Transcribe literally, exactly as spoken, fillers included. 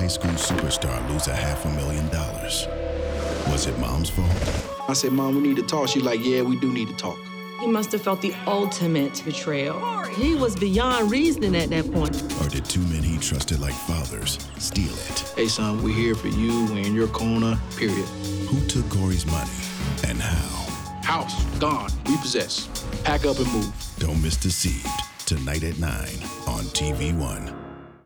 high school superstar lose a half a million dollars? Was it mom's fault? I said, Mom, we need to talk. She's like, yeah, we do need to talk. He must have felt the ultimate betrayal. He was beyond reasoning at that point. Or did two men he trusted like fathers steal it? Hey, son, we're here for you. We're in your corner, period. Who took Corey's money and how? House, gone, repossessed. Pack up and move. Don't miss Deceived, tonight at nine on T V One.